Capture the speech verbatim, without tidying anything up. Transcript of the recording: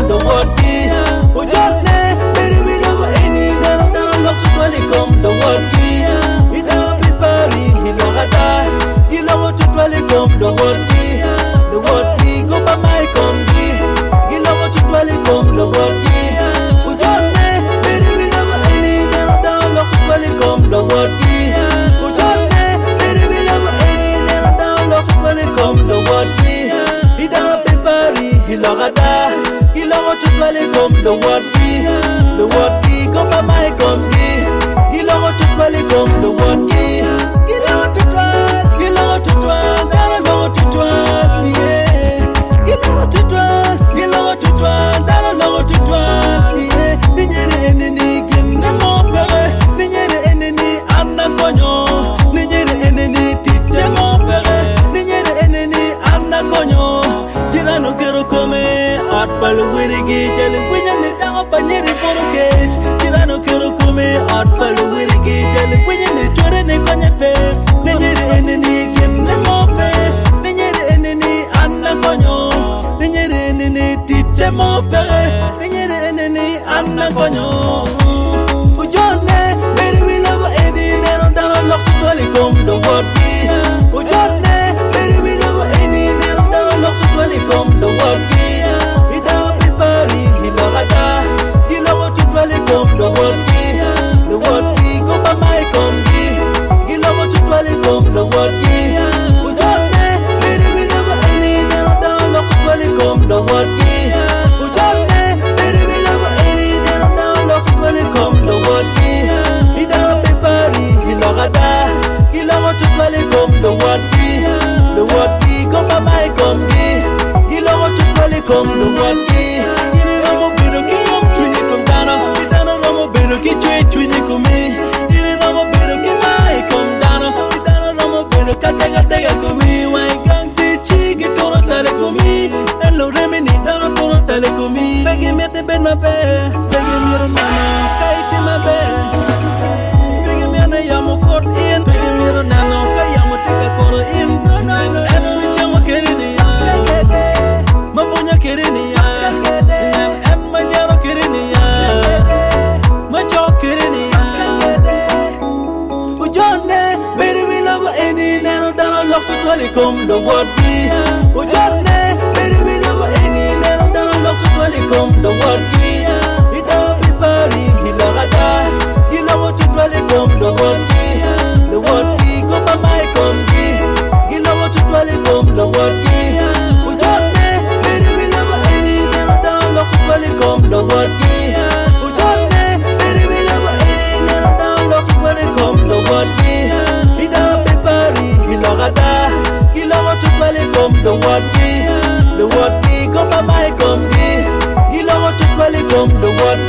the word key. Ujone, baby, we love any, down, down, lock to welcome the word key. He don't be party, he know how to, he love to welcome the word key. The word key, go by my come key. He love to welcome the word key. Ujone, baby, we love any, down, down, lock to welcome the word key. Ujone, baby, we love any, down, down, lock to welcome the word key. He don't be party, he love how to. He love to welcome the word key. The word key, go by my come key. He love to welcome the word key. He love to twirl, he love to twirl, down love to twirl, yeah. He love to twirl, he love to twirl, down love to twirl, yeah. Ninyere eneni gina mo pere, ninyere eneni anna konyo, ninyere eneni tiche mo pere, ninyere eneni anna konyo. Jira no kero kome. Hot palo wirigi jali winya ni dago panyeri forget. Jira no kero kume. Hot palo wirigi jali winya ni chore ni konye pe. Ninyeri eneni kine mope. Ninyeri eneni anna konyo. Ninyeri eneni tiche mope. Ninyeri eneni anna konyo. Ujone, baby we love any. Nero dano love to welcome the word key. Ujone, baby we love any. Nero dano love to welcome the word key. Welcome the word key, the word key, go by my come key. He love to welcome the word key. Ujone, baby we love any, nero down, love to welcome the word key. Ujone, baby we love any, nero down, love to welcome the word key. He don't be party, he love that. He love to welcome the word key, the word key, go by my come key. He love to welcome the word key. Ki chwe chwe ni kumi, diri ramo bero ki mai kom dano, dano ramo bero katega tega kumi, wai gang ti chi ki toro tale kumi, hello remi ni dano toro tale kumi, begi mi ate ben ma be, begi mi romano, kai chi ma be, begi mi ane yamo kot in, begi mi romano, kai yamo tika koro in, en mi chamo keri ni ya, ma punya keri ni ya, en ma nyaro keri ni ya. Baby, we love any, nano dano love to welcome the word key. Ujone, baby, we love any, nano dano love to welcome the word key. He don't be party, he love that. He love to welcome the word key. The word key, go by my come key. He love to welcome the word key. Ujone, baby, we love any, nano dano love to welcome the word key. Ujone, baby, we love any, nano dano love to welcome the word key. He don't be party, he love that. He love to welcome the word key. The word key, go by my come key. He love to welcome the word